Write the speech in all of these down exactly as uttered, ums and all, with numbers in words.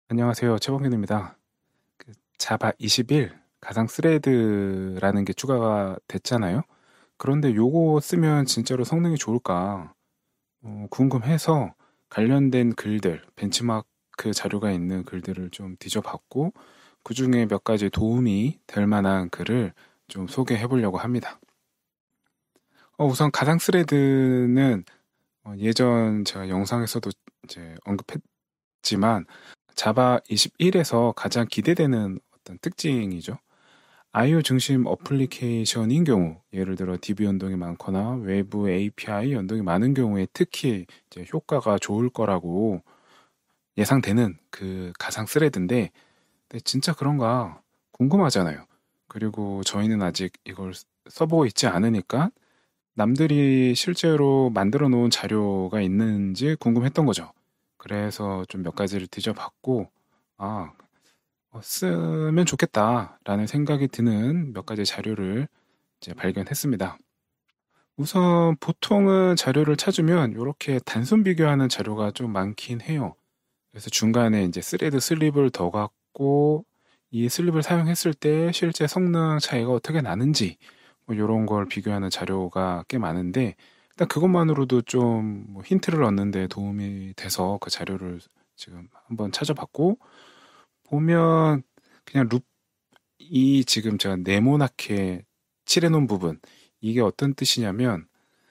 안녕하세요. 최범균입니다. 그 자바 이십일 가상 스레드라는 게 추가가 됐잖아요. 그런데 요거 쓰면 진짜로 성능이 좋을까? 어, 궁금해서 관련된 글들, 벤치마크 자료가 있는 글들을 좀 뒤져봤고, 그 중에 몇 가지 도움이 될 만한 글을 좀 소개해 보려고 합니다. 어, 우선 가상 스레드는 어, 예전 제가 영상에서도 이제 언급했지만 자바 이십일에서 가장 기대되는 어떤 특징이죠. 아이오 중심 어플리케이션인 경우, 예를 들어 디비 연동이 많거나 외부 에이피아이 연동이 많은 경우에 특히 이제 효과가 좋을 거라고 예상되는 그 가상 스레드인데, 근데 진짜 그런가 궁금하잖아요. 그리고 저희는 아직 이걸 써보고 있지 않으니까 남들이 실제로 만들어 놓은 자료가 있는지 궁금했던 거죠. 그래서 좀 몇 가지를 뒤져봤고, 아, 어, 쓰면 좋겠다라는 생각이 드는 몇 가지 자료를 이제 발견했습니다. 우선 보통은 자료를 찾으면 이렇게 단순 비교하는 자료가 좀 많긴 해요. 그래서 중간에 이제 스레드 슬립을 더 갖고 이 슬립을 사용했을 때 실제 성능 차이가 어떻게 나는지 뭐 이런 걸 비교하는 자료가 꽤 많은데, 일단 그것만으로도 좀뭐 힌트를 얻는 데 도움이 돼서 그 자료를 지금 한번 찾아봤고, 보면 그냥 룹, 이 지금 제가 네모나게 칠해놓은 부분, 이게 어떤 뜻이냐면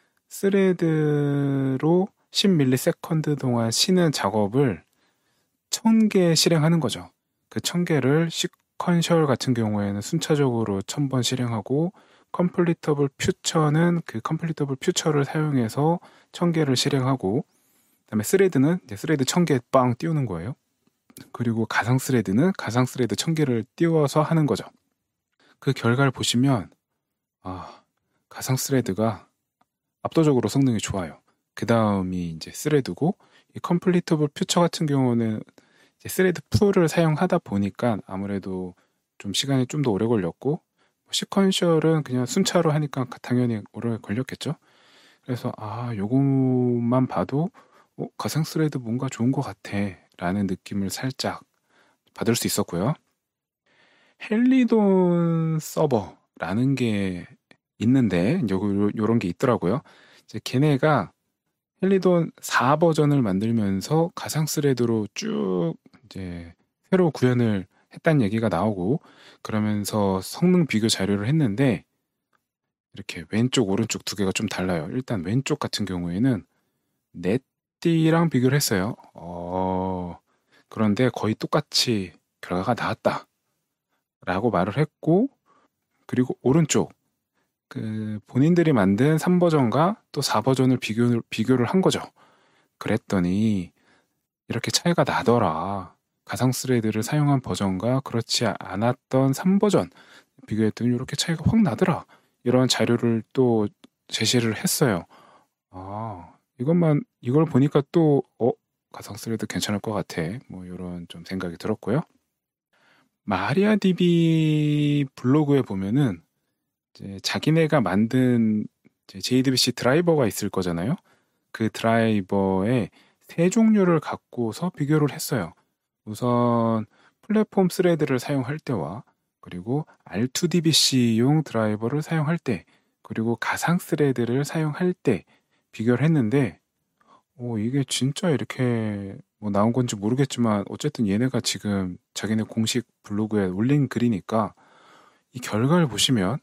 스레드로 십 밀리세컨드 동안 쉬는 작업을 천 개 실행하는 거죠. 그 천 개를 시퀀셜 같은 경우에는 순차적으로 천 번 실행하고, 컴플리터블 퓨처는 그 컴플리터블 퓨처를 사용해서 천 개를 실행하고, 그다음에 스레드는 이제 스레드 천 개 빵 띄우는 거예요. 그리고 가상 스레드는 가상 스레드 천 개를 띄워서 하는 거죠. 그 결과를 보시면 아, 가상 스레드가 압도적으로 성능이 좋아요. 그 다음이 이제 스레드고, 이 컴플리터블 퓨처 같은 경우는 이제 스레드 풀을 사용하다 보니까 아무래도 좀 시간이 좀 더 오래 걸렸고, 시퀀셜은 그냥 순차로 하니까 당연히 오래 걸렸겠죠. 그래서 아, 요것만 봐도 어, 가상 스레드 뭔가 좋은 것 같아 라는 느낌을 살짝 받을 수 있었고요. 헬리돈 서버라는 게 있는데, 요, 요런 게 있더라고요. 이제 걔네가 헬리돈 사 버전을 만들면서 가상 스레드로 쭉 이제 새로 구현을 했다는 얘기가 나오고, 그러면서 성능 비교 자료를 했는데 이렇게 왼쪽 오른쪽 두 개가 좀 달라요. 일단 왼쪽 같은 경우에는 넷디랑 비교를 했어요. 어, 그런데 거의 똑같이 결과가 나왔다라고 말을 했고, 그리고 오른쪽 그 본인들이 만든 삼 버전과 또 사 버전을 비교, 비교를 한 거죠. 그랬더니 이렇게 차이가 나더라. 가상 스레드를 사용한 버전과 그렇지 않았던 삼 버전 비교했더니 이렇게 차이가 확 나더라. 이런 자료를 또 제시를 했어요. 아, 이것만, 이걸 보니까 또, 어, 가상 스레드 괜찮을 것 같아. 뭐, 이런 좀 생각이 들었고요. 마리아디비 블로그에 보면은, 이제 자기네가 만든 이제 제이디비씨 드라이버가 있을 거잖아요. 그 드라이버의 세 종류를 갖고서 비교를 했어요. 우선 플랫폼 스레드를 사용할 때와, 그리고 알투디비씨용 드라이버를 사용할 때, 그리고 가상 스레드를 사용할 때 비교를 했는데, 오, 이게 진짜 이렇게 뭐 나온 건지 모르겠지만 어쨌든 얘네가 지금 자기네 공식 블로그에 올린 글이니까 이 결과를 보시면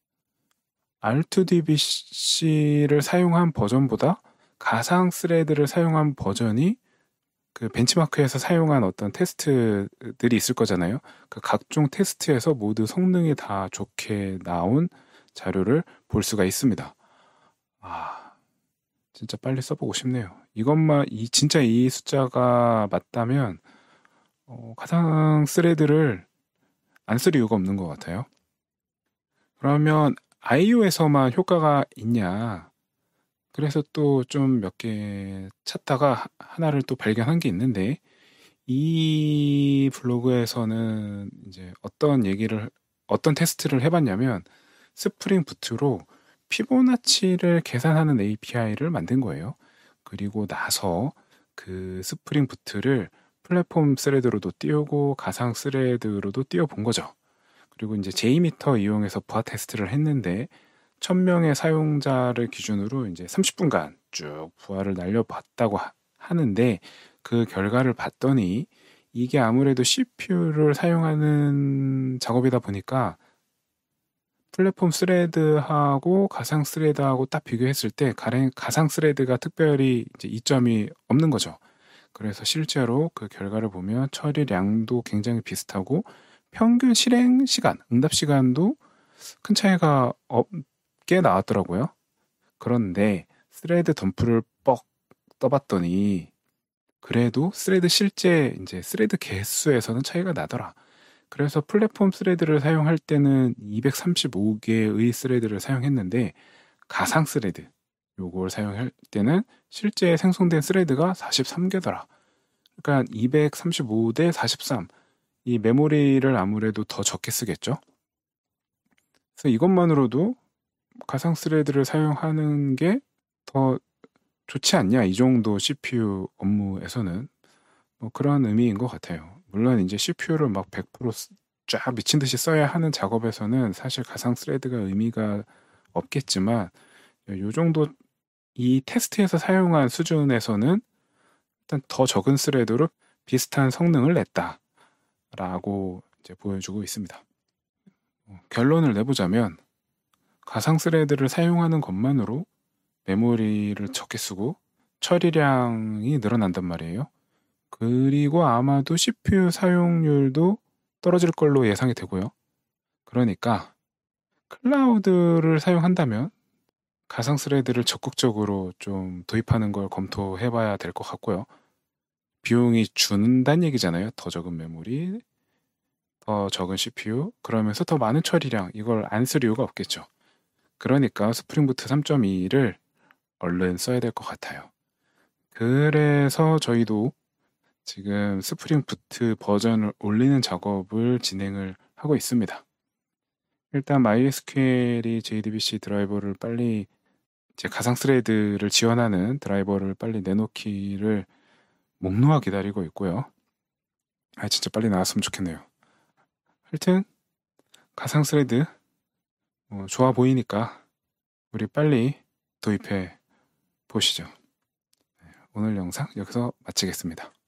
알투디비씨를 사용한 버전보다 가상 스레드를 사용한 버전이 그 벤치마크에서 사용한 어떤 테스트들이 있을 거잖아요. 그 각종 테스트에서 모두 성능이 다 좋게 나온 자료를 볼 수가 있습니다. 아, 진짜 빨리 써보고 싶네요. 이것만, 이, 진짜 이 숫자가 맞다면, 어, 가상 스레드를 안 쓸 이유가 없는 것 같아요. 그러면 아이오에서만 효과가 있냐? 그래서 또 좀 몇 개 찾다가 하- 하나를 또 발견한 게 있는데, 이 블로그에서는 이제 어떤 얘기를, 어떤 테스트를 해봤냐면, 스프링 부트로 피보나치를 계산하는 에이피아이를 만든 거예요. 그리고 나서 그 스프링 부트를 플랫폼 스레드로도 띄우고 가상 스레드로도 띄워본 거죠. 그리고 이제 제이미터 이용해서 부하 테스트를 했는데 천 명의 사용자를 기준으로 이제 삼십 분간 쭉 부하를 날려봤다고 하- 하는데 그 결과를 봤더니 이게 아무래도 씨피유를 사용하는 작업이다 보니까 플랫폼 스레드하고 가상 스레드하고 딱 비교했을 때 가랭- 가상 스레드가 특별히 이제 이점이 없는 거죠. 그래서 실제로 그 결과를 보면 처리량도 굉장히 비슷하고 평균 실행 시간, 응답 시간도 큰 차이가 없게 나왔더라고요. 그런데 스레드 덤프를 뻑 떠봤더니 그래도 스레드 실제 이제 스레드 개수에서는 차이가 나더라. 그래서 플랫폼 스레드를 사용할 때는 이백삼십오 개의 스레드를 사용했는데 가상 스레드 요걸 사용할 때는 실제 생성된 스레드가 사십삼 개더라. 그러니까 이백삼십오 대 사십삼. 이 메모리를 아무래도 더 적게 쓰겠죠. 그래서 이것만으로도 가상 스레드를 사용하는 게 더 좋지 않냐, 이 정도 씨피유 업무에서는. 뭐 그런 의미인 것 같아요. 물론 이제 씨피유를 막 백 퍼센트 쫙 미친 듯이 써야 하는 작업에서는 사실 가상 스레드가 의미가 없겠지만, 요 정도 이 테스트에서 사용한 수준에서는 일단 더 적은 스레드로 비슷한 성능을 냈다라고 이제 보여주고 있습니다. 어, 결론을 내보자면 가상 스레드를 사용하는 것만으로 메모리를 적게 쓰고 처리량이 늘어난단 말이에요. 그리고 아마도 씨피유 사용률도 떨어질 걸로 예상이 되고요. 그러니까 클라우드를 사용한다면 가상 스레드를 적극적으로 좀 도입하는 걸 검토해 봐야 될 것 같고요. 비용이 준다는 얘기잖아요. 더 적은 메모리, 더 적은 씨피유, 그러면서 더 많은 처리량, 이걸 안 쓸 이유가 없겠죠. 그러니까 스프링 부트 삼 점 이를 얼른 써야 될 것 같아요. 그래서 저희도 지금 스프링 부트 버전을 올리는 작업을 진행을 하고 있습니다. 일단 마이에스큐엘이 제이디비씨 드라이버를 빨리 이제 가상 스레드를 지원하는 드라이버를 빨리 내놓기를 목 놓아 기다리고 있고요. 아, 진짜 빨리 나왔으면 좋겠네요. 하여튼 가상 스레드 어, 좋아 보이니까 우리 빨리 도입해 보시죠. 오늘 영상 여기서 마치겠습니다.